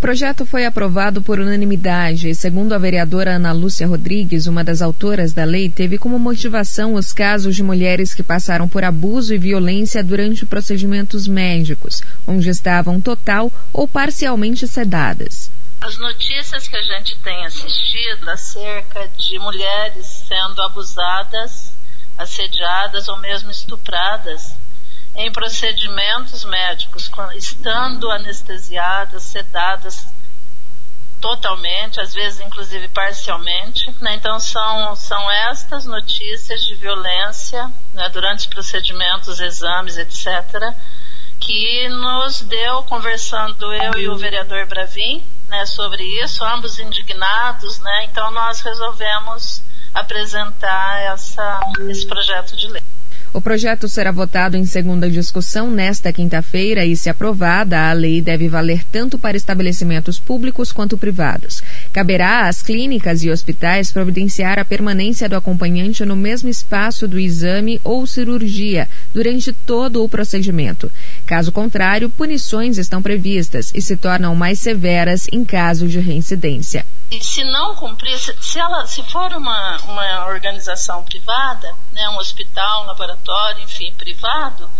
projeto foi aprovado por unanimidade e, segundo a vereadora Ana Lúcia Rodrigues, uma das autoras da lei, teve como motivação os casos de mulheres que passaram por abuso e violência durante procedimentos médicos, onde estavam total ou parcialmente sedadas. As notícias que a gente tem assistido acerca de mulheres sendo abusadas, assediadas ou mesmo estupradas em procedimentos médicos, estando anestesiadas, sedadas totalmente, às vezes inclusive parcialmente, né? Então são estas notícias de violência, né, durante os procedimentos, exames, etc., que nos deu, conversando eu e o vereador Bravin, né, sobre isso, ambos indignados, né? Então nós resolvemos apresentar esse projeto de lei. O projeto será votado em segunda discussão nesta quinta-feira e, se aprovada, a lei deve valer tanto para estabelecimentos públicos quanto privados. Caberá às clínicas e hospitais providenciar a permanência do acompanhante no mesmo espaço do exame ou cirurgia durante todo o procedimento. Caso contrário, punições estão previstas e se tornam mais severas em caso de reincidência. E se não cumprir, se for uma organização privada, né, um hospital, um laboratório, enfim, privado,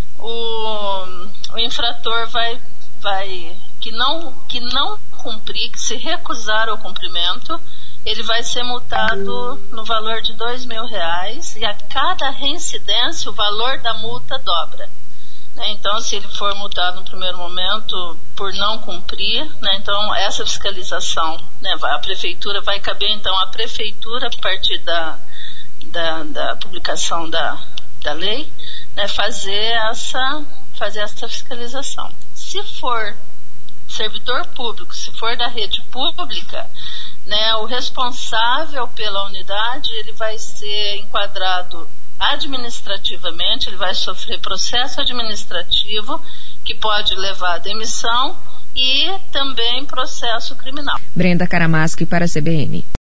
o infrator que não cumprir, que se recusar ao cumprimento, ele vai ser multado no valor de R$2.000 e a cada reincidência o valor da multa dobra. Então, se ele for multado no primeiro momento por não cumprir, né, então essa fiscalização, né, a prefeitura vai caber, então, a prefeitura, a partir da publicação da lei, né, fazer essa fiscalização. Se for servidor público, se for da rede pública, né, o responsável pela unidade, ele vai ser enquadrado administrativamente, ele vai sofrer processo administrativo que pode levar à demissão e também processo criminal. Brenda Caramaschi para a CBN.